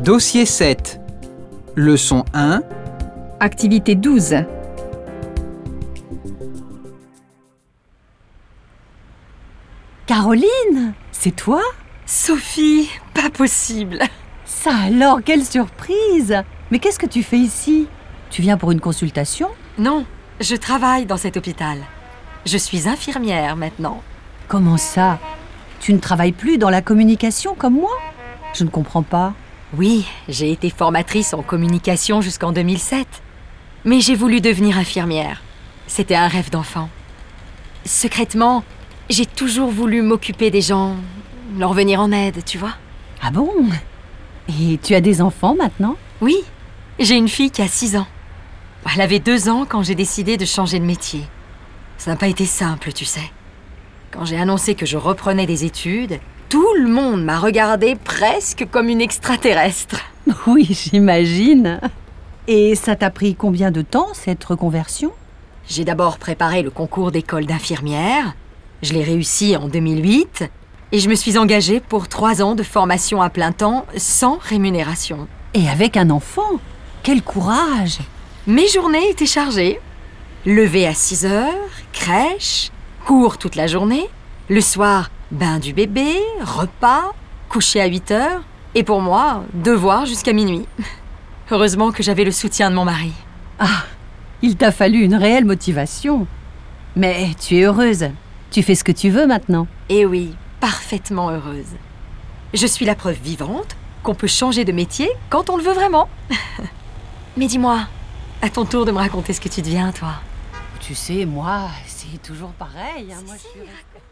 Dossier 7. Leçon 1. Activité 12. Caroline, c'est toi? Sophie, pas possible. Ça alors, quelle surprise! Mais qu'est-ce que tu fais ici? Tu viens pour une consultation? Non, je travaille dans cet hôpital. Je suis infirmière maintenant. Comment ça? Tu ne travailles plus dans la communication comme moi? Je ne comprends pas. Oui, j'ai été formatrice en communication jusqu'en 2007. Mais j'ai voulu devenir infirmière. C'était un rêve d'enfant. Secrètement, j'ai toujours voulu m'occuper des gens, leur venir en aide, tu vois. Ah bon? Et tu as des enfants maintenant? Oui, j'ai une fille qui a 6 ans. Elle avait 2 ans quand j'ai décidé de changer de métier. Ça n'a pas été simple, tu sais. Quand j'ai annoncé que je reprenais des études, tout le monde m'a regardée presque comme une extraterrestre. Oui, j'imagine. Et ça t'a pris combien de temps, cette reconversion? J'ai d'abord préparé le concours d'école d'infirmière. Je l'ai réussi en 2008. Et je me suis engagée pour 3 ans de formation à plein temps, sans rémunération. Et avec un enfant? Quel courage! Mes journées étaient chargées. Lever à 6 heures, crèche, cours toute la journée. Le soir, bain du bébé, repas, coucher à 8 heures. Et pour moi, devoir jusqu'à minuit. Heureusement que j'avais le soutien de mon mari. Ah, il t'a fallu une réelle motivation. Mais tu es heureuse. Tu fais ce que tu veux maintenant. Et oui, parfaitement heureuse. Je suis la preuve vivante qu'on peut changer de métier quand on le veut vraiment. Mais dis-moi, à ton tour de me raconter ce que tu deviens, toi. Tu sais, moi, c'est toujours pareil. Moi, je suis...